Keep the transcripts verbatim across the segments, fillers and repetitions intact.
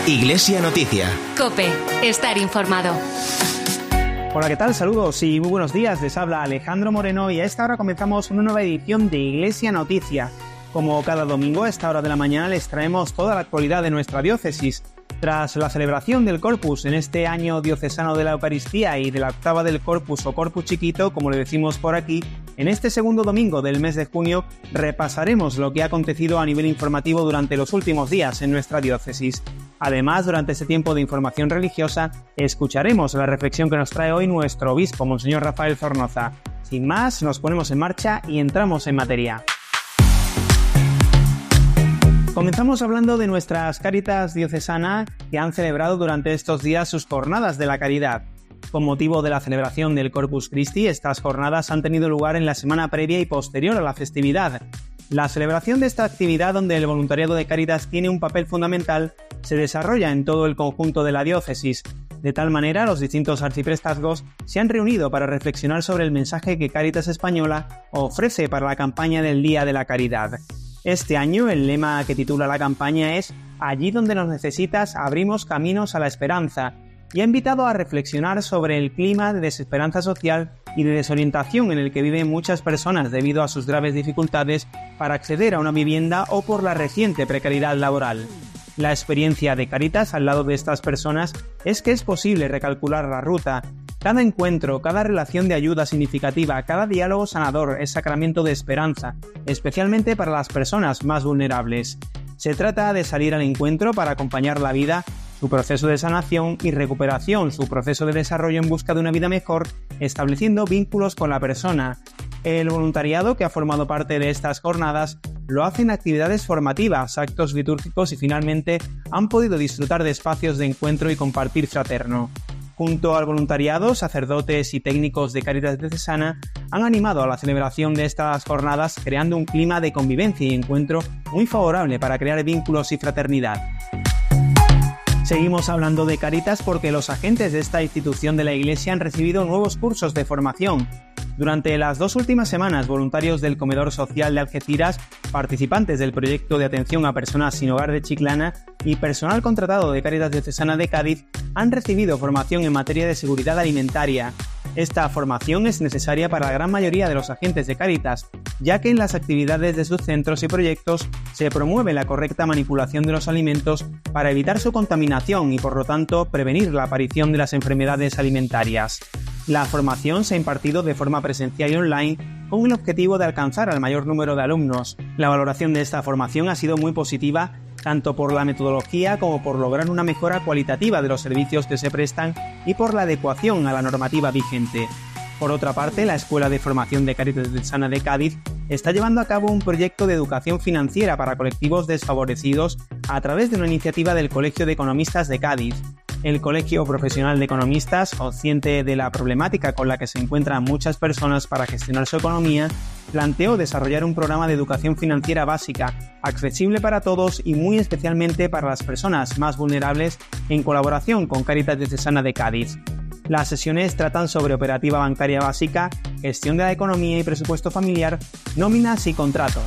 Iglesia Noticia. COPE. Estar informado. Hola, ¿qué tal? Saludos y muy buenos días. Les habla Alejandro Moreno y a esta hora comenzamos una nueva edición de Iglesia Noticia. Como cada domingo a esta hora de la mañana les traemos toda la actualidad de nuestra diócesis. Tras la celebración del Corpus en este año diocesano de la Eucaristía y de la octava del Corpus o Corpus Chiquito, como le decimos por aquí, en este segundo domingo del mes de junio repasaremos lo que ha acontecido a nivel informativo durante los últimos días en nuestra diócesis. Además, durante este tiempo de información religiosa, escucharemos la reflexión que nos trae hoy nuestro obispo, Monseñor Rafael Zornoza. Sin más, nos ponemos en marcha y entramos en materia. Comenzamos hablando de nuestras Cáritas diocesanas que han celebrado durante estos días sus jornadas de la caridad. Con motivo de la celebración del Corpus Christi, estas jornadas han tenido lugar en la semana previa y posterior a la festividad. La celebración de esta actividad, donde el voluntariado de Cáritas tiene un papel fundamental, se desarrolla en todo el conjunto de la diócesis. De tal manera, los distintos arciprestazgos se han reunido para reflexionar sobre el mensaje que Cáritas Española ofrece para la campaña del Día de la Caridad. Este año el lema que titula la campaña es «Allí donde nos necesitas, abrimos caminos a la esperanza», y ha invitado a reflexionar sobre el clima de desesperanza social y de desorientación en el que viven muchas personas debido a sus graves dificultades para acceder a una vivienda o por la reciente precariedad laboral. La experiencia de Cáritas al lado de estas personas es que es posible recalcular la ruta. Cada encuentro, cada relación de ayuda significativa, cada diálogo sanador es sacramento de esperanza, especialmente para las personas más vulnerables. Se trata de salir al encuentro para acompañar la vida, su proceso de sanación y recuperación, su proceso de desarrollo en busca de una vida mejor, estableciendo vínculos con la persona. El voluntariado que ha formado parte de estas jornadas lo hace en actividades formativas, actos litúrgicos y finalmente han podido disfrutar de espacios de encuentro y compartir fraterno. Junto al voluntariado, sacerdotes y técnicos de Cáritas diocesana han animado a la celebración de estas jornadas creando un clima de convivencia y encuentro muy favorable para crear vínculos y fraternidad. Seguimos hablando de Cáritas porque los agentes de esta institución de la Iglesia han recibido nuevos cursos de formación. Durante las dos últimas semanas, voluntarios del Comedor Social de Algeciras, participantes del proyecto de atención a personas sin hogar de Chiclana y personal contratado de Cáritas Diocesana de Cádiz han recibido formación en materia de seguridad alimentaria. Esta formación es necesaria para la gran mayoría de los agentes de Cáritas, ya que en las actividades de sus centros y proyectos se promueve la correcta manipulación de los alimentos para evitar su contaminación y, por lo tanto, prevenir la aparición de las enfermedades alimentarias. La formación se ha impartido de forma presencial y online con el objetivo de alcanzar al mayor número de alumnos. La valoración de esta formación ha sido muy positiva, tanto por la metodología como por lograr una mejora cualitativa de los servicios que se prestan y por la adecuación a la normativa vigente. Por otra parte, la Escuela de Formación de Cáritas Diocesana de Cádiz está llevando a cabo un proyecto de educación financiera para colectivos desfavorecidos a través de una iniciativa del Colegio de Economistas de Cádiz. El Colegio Profesional de Economistas, consciente de la problemática con la que se encuentran muchas personas para gestionar su economía, planteó desarrollar un programa de educación financiera básica, accesible para todos y muy especialmente para las personas más vulnerables, en colaboración con Cáritas Diocesana de Cádiz. Las sesiones tratan sobre operativa bancaria básica, gestión de la economía y presupuesto familiar, nóminas y contratos.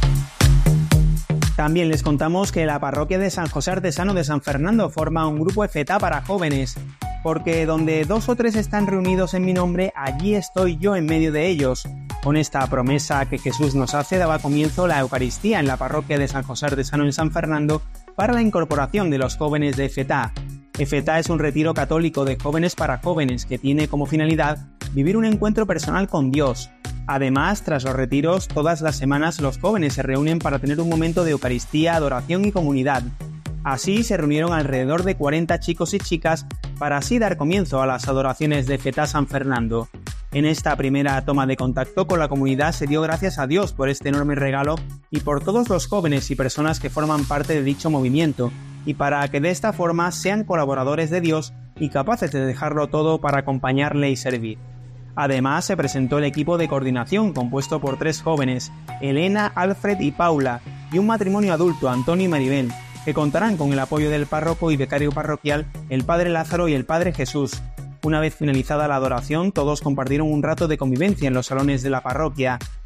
También les contamos que la parroquia de San José Artesano de San Fernando forma un grupo EFETA para jóvenes, porque donde dos o tres están reunidos en mi nombre, allí estoy yo en medio de ellos. Con esta promesa que Jesús nos hace, daba comienzo la Eucaristía en la parroquia de San José Artesano en San Fernando para la incorporación de los jóvenes de EFETA. EFETA es un retiro católico de jóvenes para jóvenes que tiene como finalidad vivir un encuentro personal con Dios. Además, tras los retiros, todas las semanas los jóvenes se reúnen para tener un momento de Eucaristía, adoración y comunidad. Así se reunieron alrededor de cuarenta chicos y chicas para así dar comienzo a las adoraciones de EFETA San Fernando. En esta primera toma de contacto con la comunidad se dio gracias a Dios por este enorme regalo y por todos los jóvenes y personas que forman parte de dicho movimiento, y para que de esta forma sean colaboradores de Dios y capaces de dejarlo todo para acompañarle y servir. Además, se presentó el equipo de coordinación compuesto por tres jóvenes, Elena, Alfred y Paula, y un matrimonio adulto, Antonio y Maribel, que contarán con el apoyo del párroco y becario parroquial, el Padre Lázaro y el Padre Jesús. Una vez finalizada la adoración, todos compartieron un rato de convivencia en los salones de la parroquia.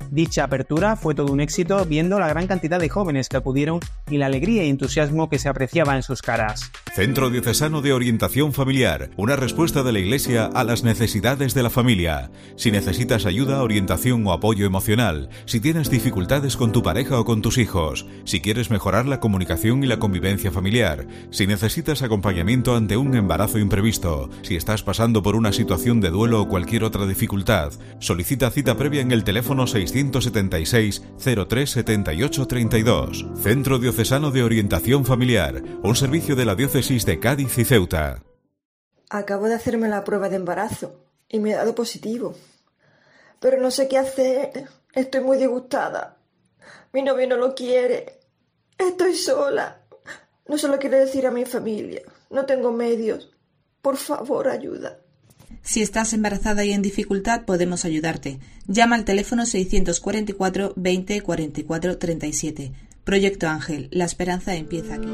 Dicha apertura fue todo un éxito viendo la gran cantidad de jóvenes que acudieron y la alegría y entusiasmo que se apreciaba en sus caras. Centro Diocesano de Orientación Familiar, una respuesta de la Iglesia a las necesidades de la familia. Si necesitas ayuda, orientación o apoyo emocional, si tienes dificultades con tu pareja o con tus hijos, si quieres mejorar la comunicación y la convivencia familiar, si necesitas acompañamiento ante un embarazo imprevisto, si estás pasando por una situación de duelo o cualquier otra dificultad, solicita cita previa en el teléfono seiscientos setenta y seis, cero tres setenta y ocho treinta y dos. Centro Diocesano de Orientación Familiar, un servicio de la Diócesis de Cádiz y Ceuta. Acabo de hacerme la prueba de embarazo y me ha dado positivo. Pero no sé qué hacer. Estoy muy disgustada. Mi novio no lo quiere. Estoy sola. No se lo quiero decir a mi familia. No tengo medios. Por favor, ayuda. Si estás embarazada y en dificultad, podemos ayudarte. Llama al teléfono seiscientos cuarenta y cuatro, veinte, cuarenta y cuatro, treinta y siete. Proyecto Ángel. La esperanza empieza aquí.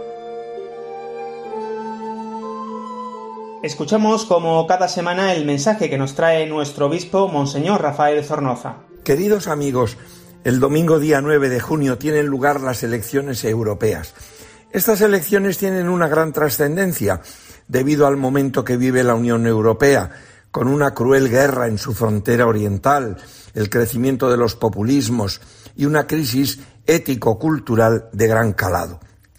Escuchamos como cada semana el mensaje que nos trae nuestro obispo, Monseñor Rafael Zornoza. Queridos amigos, el domingo día nueve de junio tienen lugar las elecciones europeas. Estas elecciones tienen una gran trascendencia debido al momento que vive la Unión Europea, con una cruel guerra en su frontera oriental, el crecimiento de los populismos y una crisis ético-cultural de gran calado.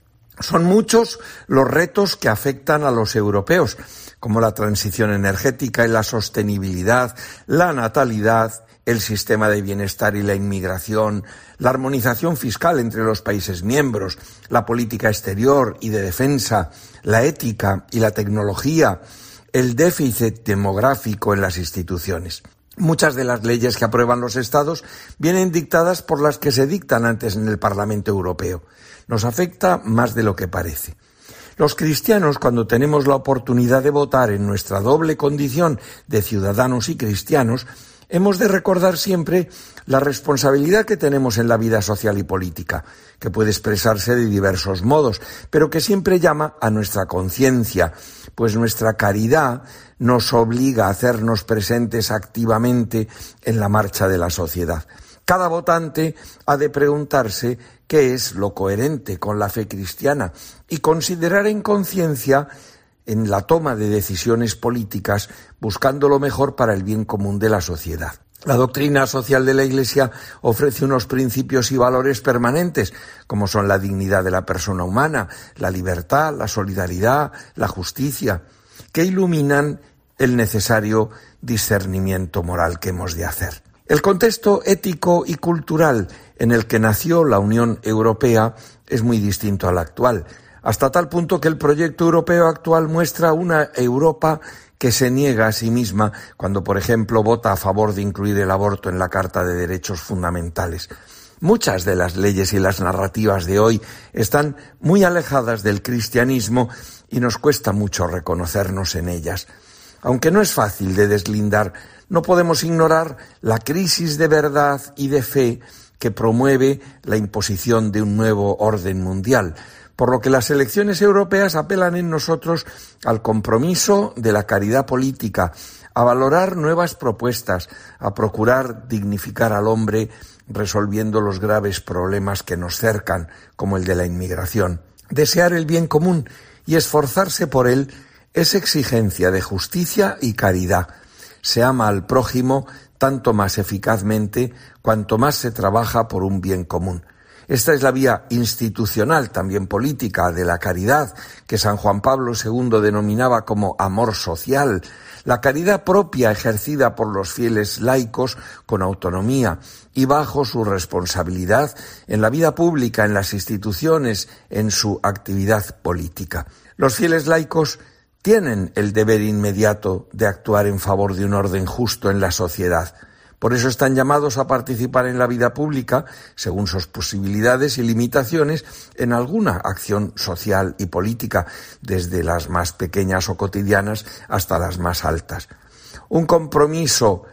Son muchos los retos que afectan a los europeos, como la transición energética y la sostenibilidad, la natalidad, el sistema de bienestar y la inmigración, la armonización fiscal entre los países miembros, la política exterior y de defensa, la ética y la tecnología, el déficit demográfico en las instituciones. Muchas de las leyes que aprueban los Estados vienen dictadas por las que se dictan antes en el Parlamento Europeo. Nos afecta más de lo que parece. Los cristianos, cuando tenemos la oportunidad de votar en nuestra doble condición de ciudadanos y cristianos, hemos de recordar siempre la responsabilidad que tenemos en la vida social y política, que puede expresarse de diversos modos, pero que siempre llama a nuestra conciencia, pues nuestra caridad nos obliga a hacernos presentes activamente en la marcha de la sociedad. Cada votante ha de preguntarse qué es lo coherente con la fe cristiana y considerar en conciencia en la toma de decisiones políticas buscando lo mejor para el bien común de la sociedad. La doctrina social de la Iglesia ofrece unos principios y valores permanentes, como son la dignidad de la persona humana, la libertad, la solidaridad, la justicia, que iluminan el necesario discernimiento moral que hemos de hacer. El contexto ético y cultural en el que nació la Unión Europea es muy distinto al actual, hasta tal punto que el proyecto europeo actual muestra una Europa que se niega a sí misma cuando, por ejemplo, vota a favor de incluir el aborto en la Carta de Derechos Fundamentales. Muchas de las leyes y las narrativas de hoy están muy alejadas del cristianismo y nos cuesta mucho reconocernos en ellas. Aunque no es fácil de deslindar, no podemos ignorar la crisis de verdad y de fe que promueve la imposición de un nuevo orden mundial, por lo que las elecciones europeas apelan en nosotros al compromiso de la caridad política, a valorar nuevas propuestas, a procurar dignificar al hombre resolviendo los graves problemas que nos cercan, como el de la inmigración. Desear el bien común y esforzarse por él es exigencia de justicia y caridad. Se ama al prójimo tanto más eficazmente cuanto más se trabaja por un bien común. Esta es la vía institucional, también política, de la caridad, que San Juan Pablo segundo denominaba como amor social, la caridad propia ejercida por los fieles laicos con autonomía y bajo su responsabilidad en la vida pública, en las instituciones, en su actividad política. Los fieles laicos tienen el deber inmediato de actuar en favor de un orden justo en la sociedad. Por eso están llamados a participar en la vida pública, según sus posibilidades y limitaciones, en alguna acción social y política, desde las más pequeñas o cotidianas hasta las más altas. Un compromiso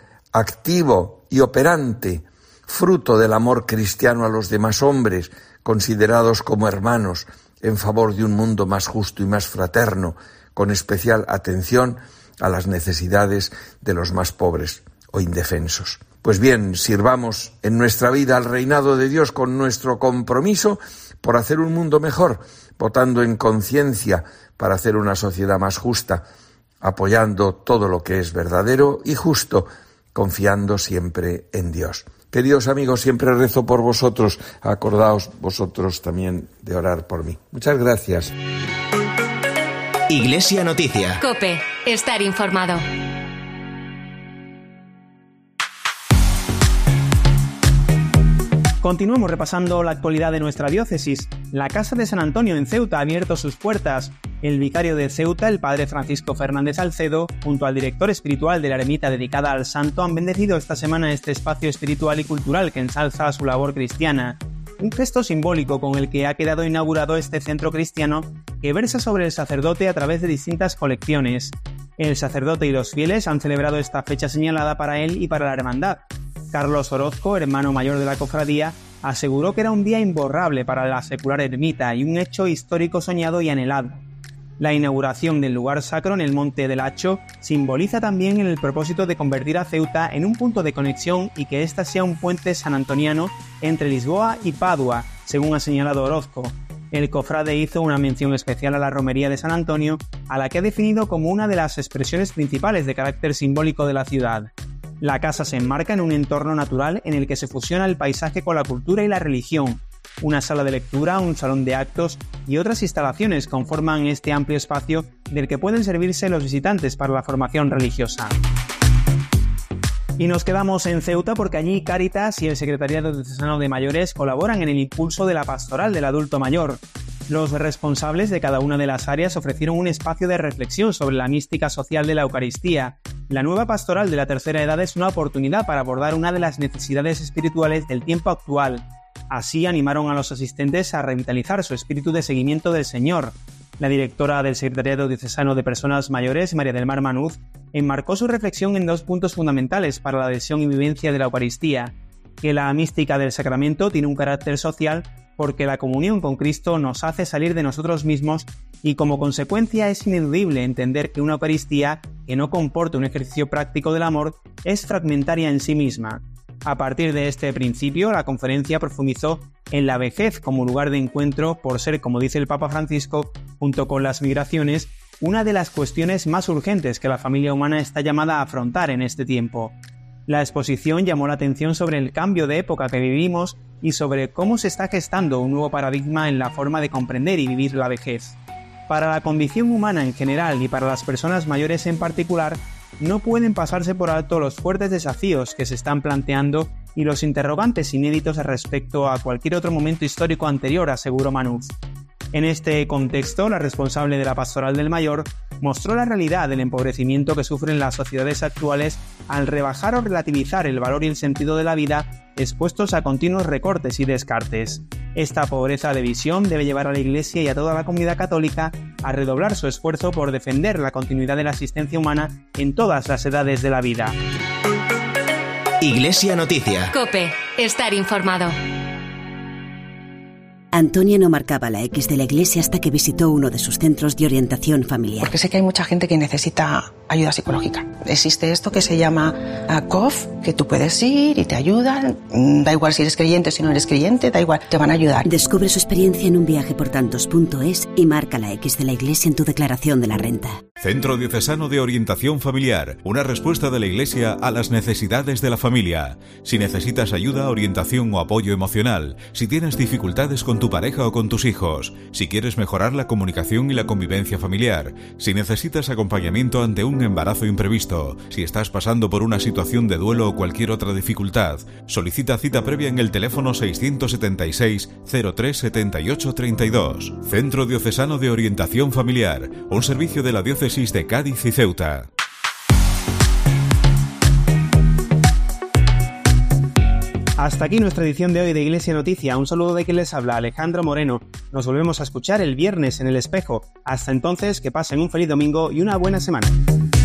activo y operante, fruto del amor cristiano a los demás hombres, considerados como hermanos, en favor de un mundo más justo y más fraterno, con especial atención a las necesidades de los más pobres o indefensos. Pues bien, sirvamos en nuestra vida al reinado de Dios con nuestro compromiso por hacer un mundo mejor, votando en conciencia para hacer una sociedad más justa, apoyando todo lo que es verdadero y justo, confiando siempre en Dios. Queridos amigos, siempre rezo por vosotros. Acordaos vosotros también de orar por mí. Muchas gracias. Iglesia Noticia. COPE. Estar informado. Continuamos repasando la actualidad de nuestra diócesis. La Casa de San Antonio en Ceuta ha abierto sus puertas. El vicario de Ceuta, el padre Francisco Fernández Salcedo, junto al director espiritual de la ermita dedicada al santo, han bendecido esta semana este espacio espiritual y cultural que ensalza su labor cristiana. Un gesto simbólico con el que ha quedado inaugurado este centro cristiano que versa sobre el sacerdote a través de distintas colecciones. El sacerdote y los fieles han celebrado esta fecha señalada para él y para la hermandad. Carlos Orozco, hermano mayor de la cofradía, aseguró que era un día imborrable para la secular ermita y un hecho histórico soñado y anhelado. La inauguración del lugar sacro en el Monte del Hacho simboliza también el propósito de convertir a Ceuta en un punto de conexión y que ésta sea un puente sanantoniano entre Lisboa y Padua, según ha señalado Orozco. El cofrade hizo una mención especial a la romería de San Antonio, a la que ha definido como una de las expresiones principales de carácter simbólico de la ciudad. La casa se enmarca en un entorno natural en el que se fusiona el paisaje con la cultura y la religión. Una sala de lectura, un salón de actos y otras instalaciones conforman este amplio espacio del que pueden servirse los visitantes para la formación religiosa. Y nos quedamos en Ceuta porque allí Cáritas y el Secretariado Diocesano de Mayores colaboran en el impulso de la pastoral del adulto mayor. Los responsables de cada una de las áreas ofrecieron un espacio de reflexión sobre la mística social de la Eucaristía. La nueva pastoral de la tercera edad es una oportunidad para abordar una de las necesidades espirituales del tiempo actual. Así animaron a los asistentes a revitalizar su espíritu de seguimiento del Señor. La directora del Secretariado Diocesano de Personas Mayores, María del Mar Manuz, enmarcó su reflexión en dos puntos fundamentales para la adhesión y vivencia de la Eucaristía: que la mística del sacramento tiene un carácter social porque la comunión con Cristo nos hace salir de nosotros mismos y como consecuencia es ineludible entender que una Eucaristía que no comporta un ejercicio práctico del amor es fragmentaria en sí misma. A partir de este principio, la conferencia profundizó en la vejez como lugar de encuentro por ser, como dice el Papa Francisco, junto con las migraciones, una de las cuestiones más urgentes que la familia humana está llamada a afrontar en este tiempo. La exposición llamó la atención sobre el cambio de época que vivimos y sobre cómo se está gestando un nuevo paradigma en la forma de comprender y vivir la vejez. Para la condición humana en general y para las personas mayores en particular, no pueden pasarse por alto los fuertes desafíos que se están planteando y los interrogantes inéditos respecto a cualquier otro momento histórico anterior, aseguró Manuz. En este contexto, la responsable de la Pastoral del Mayor mostró la realidad del empobrecimiento que sufren las sociedades actuales al rebajar o relativizar el valor y el sentido de la vida expuestos a continuos recortes y descartes. Esta pobreza de visión debe llevar a la Iglesia y a toda la comunidad católica a redoblar su esfuerzo por defender la continuidad de la asistencia humana en todas las edades de la vida. Iglesia Noticia. COPE. Estar informado. Antonia no marcaba la X de la iglesia hasta que visitó uno de sus centros de orientación familiar. Porque sé que hay mucha gente que necesita ayuda psicológica. Existe esto que se llama C O F, que tú puedes ir y te ayudan. Da igual si eres creyente o si no eres creyente, da igual, te van a ayudar. Descubre su experiencia en un viaje por tantos punto es y marca la X de la iglesia en tu declaración de la renta. Centro Diocesano de Orientación Familiar, una respuesta de la Iglesia a las necesidades de la familia. Si necesitas ayuda, orientación o apoyo emocional, si tienes dificultades con tu pareja o con tus hijos, si quieres mejorar la comunicación y la convivencia familiar, si necesitas acompañamiento ante un embarazo imprevisto, si estás pasando por una situación de duelo o cualquier otra dificultad, solicita cita previa en el teléfono seiscientos setenta y seis, cero tres setenta y ocho treinta y dos. Centro Diocesano de Orientación Familiar, un servicio de la Diócesis de Cádiz y Ceuta. Hasta aquí nuestra edición de hoy de Iglesia Noticia. Un saludo de quien les habla, Alejandro Moreno. Nos volvemos a escuchar el viernes en El Espejo. Hasta entonces, que pasen un feliz domingo y una buena semana.